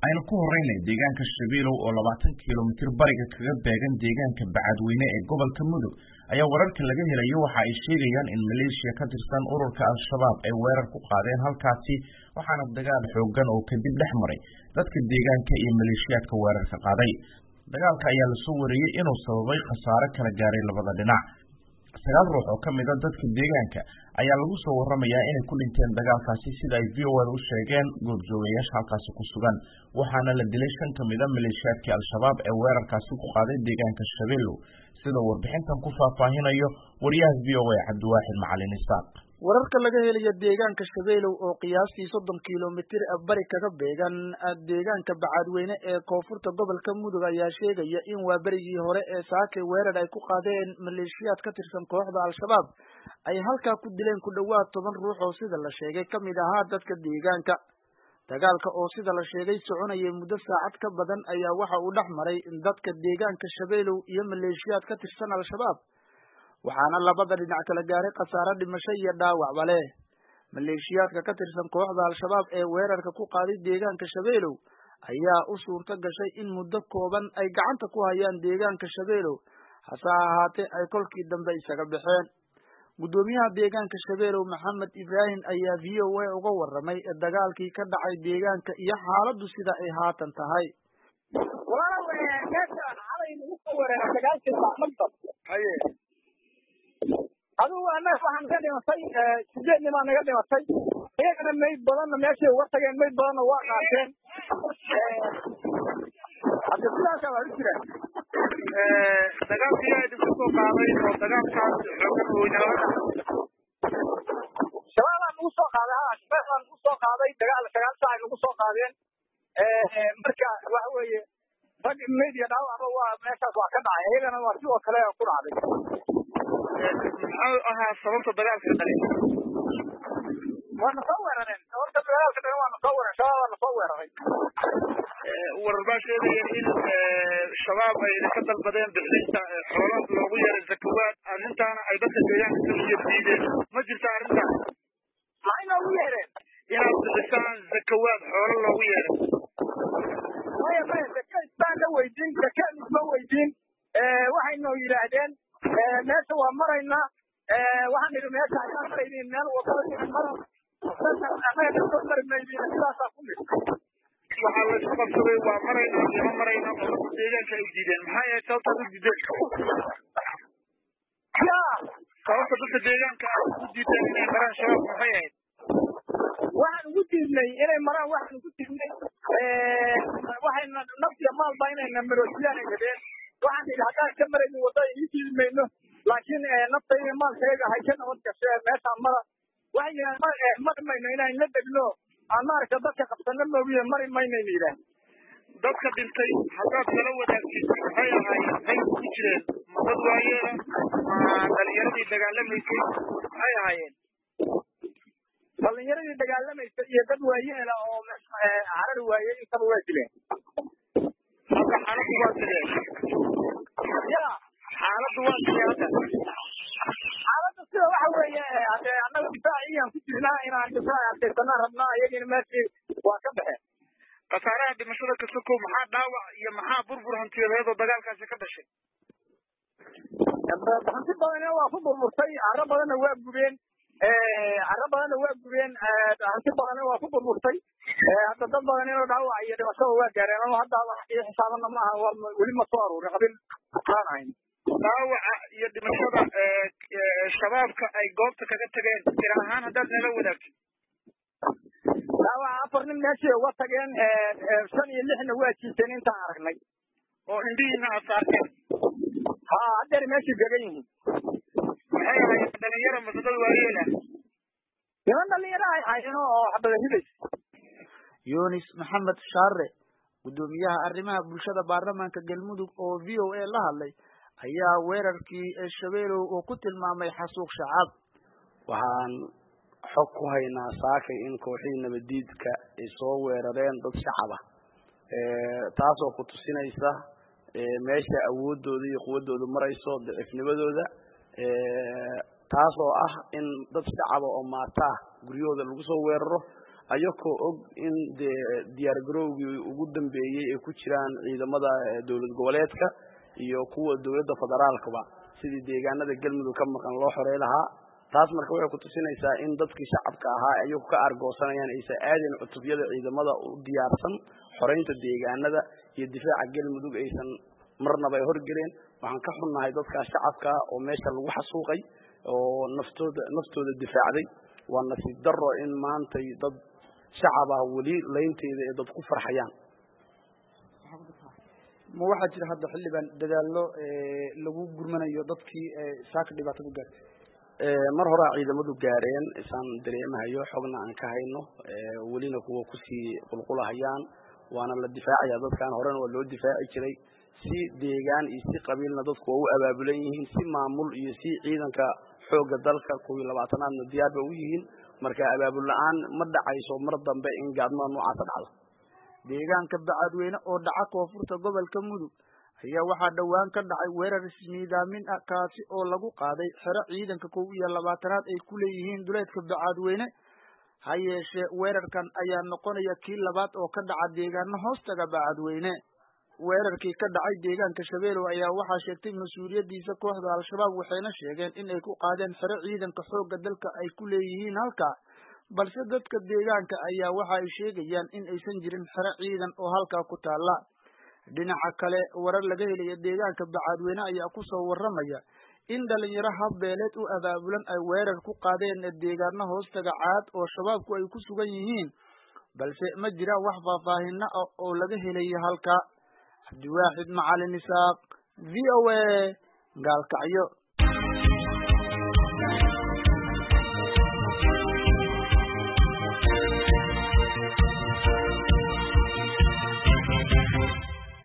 aynu ku horeynay deegaanka Shabeelow oo 20 kiiloomitir bariga kaga beegan deegaanka Bacadweyne ee gobolka Mudug ayaa wararka laga helayo waxa ay sheegayaan in Maleeshiya ka tirsan ururka Al-Shabaab ay weerar ku qaadeen halkaasi waxaana dagaal xooggan oo kadib dhex maray dadka deegaanka iyo maleeshiyaadka weerarka qaaday dagaalka ayaa la soo wariyay inuu sababay khasaare kala gaaray labada dhinac 9 ruux oo kamid ah dadka deegaanka ayaa lagu soo waramayaa inay ku dhinteen dagaalkaasi sida ay VOA u sheegeen goobjoogayaasha halkaas ku sugan waxaana la dilay 5 kamid ah maleeshiyaadka Al-Shabaab ee weerarkaasi ku qaaday deegaanka Shabeelow sida warbixintan ku faahfaahinayo wariyaha VOA Cabdiwaaxid Macalin Isaaq wararka laga helayo deegaanka Shabeelow oo qiyaastii 30 kiiloomitir bari kaga beegan deegaanka Bacadweyne ee koonfurta gobolka Mudug ayaa sheegaya in waa barigii hore ee saakay weerar ay ku qaadeen maleeshiyaad ka tirsan kooxda Al-Shabaab ay halka ku dileen ku dhawaad 10 ruux oo sida la sheegay kamid ahaa dadka deegaanka dagaalka oo sida la sheegay soconayay muddo saacad ka badan ayaa waxa uu dhaxmaray dadka deegaanka Shabeelow iyo maleeshiyaad ka tirsan Al-Shabaab waxaana labada dhinac kala gaaray khasaare dhimasho iyo dhaawac bale maleeshiyaadka ka tirsan kooxda Al-Shabaab ee weerarka ku qaaday deegaanka Shabeelow ayaa u suurta gashay in muddo kooban ay gacanta ku hayaan deegaanka Shabeelow hase ahaatee ay kolkii dambe isaga baxeen gudoomiyaha deegaanka Shabeelow Maxamed Ibrahim ayaa VOA uga waramay dagaalkii ka dhacay deegaanka iyo xaaladdu sida ay haatan tahay adigu annaga waxaan ka dhimatay 8 nin naga dhimatay iyagana meyd badanna meeshay uga tageen meyd badanna waa qaateen hadda sidaas waa jira dagaalkii ay dib soo qaaday oo dagaalkaas xoogan weynaa shabaabaan ugu soo qaaday dagaal saac ugu soo qaadeen marka waxa weeye rag meyd iyo dhaawac waa meeshaas waa ka dhacay iyagana waa sidoo kale ku dhacday maxaa sababta dagaalka dhalay waana soo weerareen horta dagaalka dhalay waana soo weerareen shabaab waana soo weeraray warba sheegaya in shabaab ay ka dalbadeen bixinta xoolaha loogu yeeray zakawaad arrintaana ay dadka deegaanka ka diideen ma jirta arrintaas maxayna ugu yeereen inaad bixisaan zakawaad xoolo loogu yeeray maya zakaad la weydiin zakaad ma weydiin waxayna yiraahdeen meesha waa marayna waxaan idhi meesha ayaan maraynin meel wadada mara sidaasa ku mid waxaa la isku qabsaday waa marayna iyo marayna oo deegaanka ay diideen maxay ahayd sababta u diideen sababta dadka deegaanka ay u diideen inay maraan shabaab maxay ahayd waxaan ugu diidnay inay maraan waxaan ugu diidnay waxayna naftiya maalba inayna maroosiyaan ay rabeen waxaan idhi haddaan ka marayno wadada ii diidi mayno laakiin nafta iyo maalkayga hay ka nabad gashee meeshaan mara waxay mari mayno inaan la degno aan maaragta dadka qabsano moogiye mari maynayna yidhaah dadka dhintay haddaad kala wadaagtid maxay ahaayeen may ku jireen ma dad waayeela ma dhalinyaradii dagaalamaysay maxay ahaayeen dhalinyaradii dagaalamaysay iyo dad waayeela oo carar waaye intaba waa dileen hadda xaaladdu waa sidee ya xaaladdu waa sidee hadda xaaladdu sida waxa weeye hadee annaga difaaciyaan ku jirnaa inaan difaac adkaysanaan rabnaa iyagina meeshii waa ka baxeen khasaaraha dhimashada ka sokow maxaa dhaawac iyo maxaa burbur hantiyadeed oo dagaalkaasi ka dhashay hanti badanna waa ku burburtay carro badanna waa gubeen hanti badanna waa ku burburtay hadda dad badan inuu dhaawac iyo dhimashada waa gaareen ama hadda iyo xisaabana maaha weli ma soo aruurin qabil aan ahayn dhaawaca iyo dhimashada shabaabka ay goobta kaga tageen tira ahaan haddaad nala wadaagtid dhaawaca 4 nin meeshii uga tageen 5 iyo 6na waa jiiteen intaan aragnay oo indhihiina aad saarteen haddeer meeshii gagan yihiin maxay ahayd dhalinyaro masadad waayeela niman dhalinyaro ay hayeen oo xabada hidaysa Yunis Maxamed Shaare gudoomiyaha arrimaha bulshada baarlamaanka Galmudug oo VOA la hadlay ayaa weerarkii Shabeelow oo ku tilmaamay xasuuq shacab waxaan xog ku haynaa saakay in kooxii nabadiidka ay soo weerareen dad shacab ah taasoo ku tusinaysa meesha awoodooda iyo quwadooda marayso dicifnimadooda taasoo ah in dad shacab oo maata guryahooda lagu soo weeraro ayagoo og in diyaar garowgii ugu dambeeyey ay ku jiraan ciidamada dowlad goboleedka iyo kuwa dowladda federaalkaba sidii deegaanada galmudug ka maqan loo xorey lahaa taas marka waxay ku tusinaysaa in dadkii shacabka ahaa ayagu ka argoosanayaan aysan aadin cutubyada ciidamada u diyaarsan xoreynta deegaanada iyo difaaca galmudug aysan marnaba ay horgeleen waxaan ka xunnahay dadka shacabka oo meesha lagu xasuuqay oo naftooda difaacday waa nasiib darro in maanta dad shacab ah weli leynteeda ee dad ku farxayaan ma waxaa jira hadda xildhibaan dadaallo lagu gurmanayo dadkii saaka dhibaatada gaartay mar hore ciidamadu gaareen isaan dareemahayo xogna aan ka hayno welina kuwa kusii qulqulahayaan waana la difaacaya dadkan horena waa loo difaaci jiray si deegaan iyo si qabiilna dadku waa u abaabulan yihiin si maamul iyo si ciidanka xooga dalka 12aadna diyaar ba u yihiin marka abaabul la'aan ma dhacayso mar dambe in gaadmo noocaas dhacdo deegaanka Bacadweyne oo dhaca koonfurta gobolka Mudug ayaa waxaa dhawaan ka dhacay weerar ismiidaamin ah kaasi oo lagu qaaday xero ciidanka 12aad ay ku leeyihiin duleedka Bacadweyne ha yeeshee weerarkan ayaa noqonaya kii labaad oo ka dhaca deegaano hoostaga Bacadweyne weerarkii ka dhacay deegaanka Shabeelow ayaa waxaa sheegtay mas'uuliyadiisa kooxda Al-Shabaab waxayna sheegeen in ay ku qaadeen xero ciidanka xoogga dalka ay ku leeyihiin halka balse dadka deegaanka ayaa waxa ay sheegayaan in aysan jirin xero ciidan oo halka ku taala dhinaca kale warar laga helay deegaanka Bacadweyne ayaa ku soo waramaya in dhalinyaro habbeeleed u abaabulan ay weerar ku qaadeen deegaano hoostaga caad oo shabaabku ay ku sugan yihiin balse ma jira wax faahfaahin oo laga helay halka Abdiwaaxid Macalin Isaaq VOA Gaalkacyo